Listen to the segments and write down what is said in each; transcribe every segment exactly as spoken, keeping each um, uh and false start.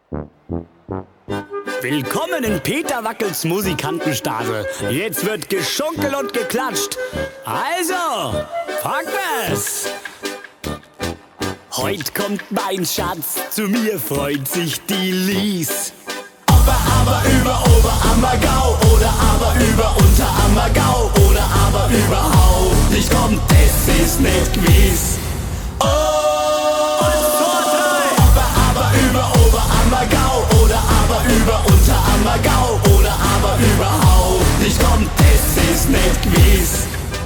Willkommen in Peter Wackels Musikantenstadel. Jetzt wird geschunkelt und geklatscht. Also, Fragmas! Heut kommt mein Schatz, zu mir freut sich die Lies. Ob er aber über Oberammergau oder aber über Unterammergau oder aber überhaupt nicht kommt, es ist nicht gewiss. Oh, ob er aber über Oberammergau oder aber über Unterammergau oder aber überhaupt nicht kommt, es ist nicht gewiss.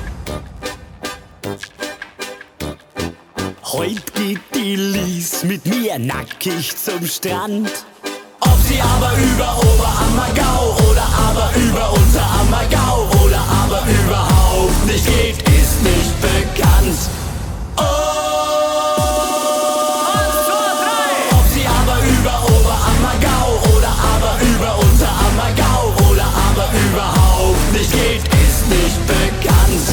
Heut geht die Lies mit mir nackig zum Strand. Ob sie aber über Oberammergau oder aber über Unterammergau oder aber überhaupt nicht geht, ist nicht bekannt. Oh, ob sie aber über Oberammergau oder aber über Unterammergau oder aber überhaupt nicht geht, ist nicht bekannt.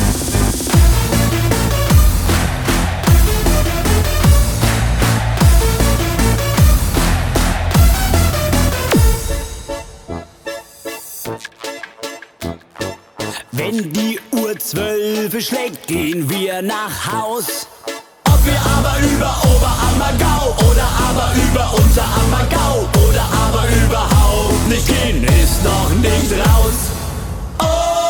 Wenn die Uhr zwölf schlägt, gehen wir nach Haus. Ob wir aber über Oberammergau oder aber über Unterammergau oder aber überhaupt nicht gehen, ist noch nicht raus. Oh,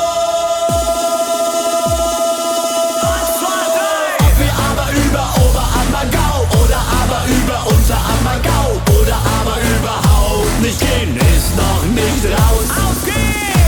ob wir aber über Oberammergau oder aber über Unterammergau oder aber überhaupt nicht gehen, ist noch nicht raus. Auf geht's!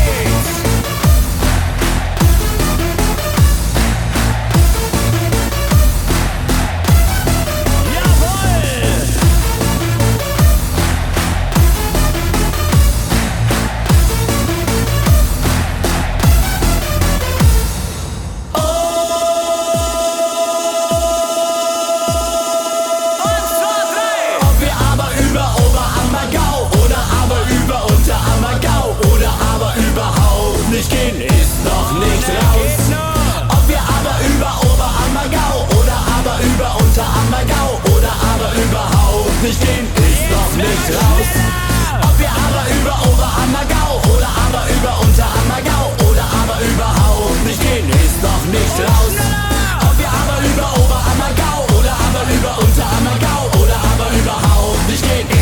Nicht gehen, ist noch nicht raus. Ob wir aber über Oberammergau oder aber über Unterammergau oder aber überhaupt nicht gehen, ist noch nicht raus. Ob wir aber über Oberammergau oder aber über Unterammergau oder aber überhaupt nicht gehen, ist noch nicht raus. Ob wir aber über Oberammergau oder aber über Unterammergau oder aber überhaupt nicht gehen,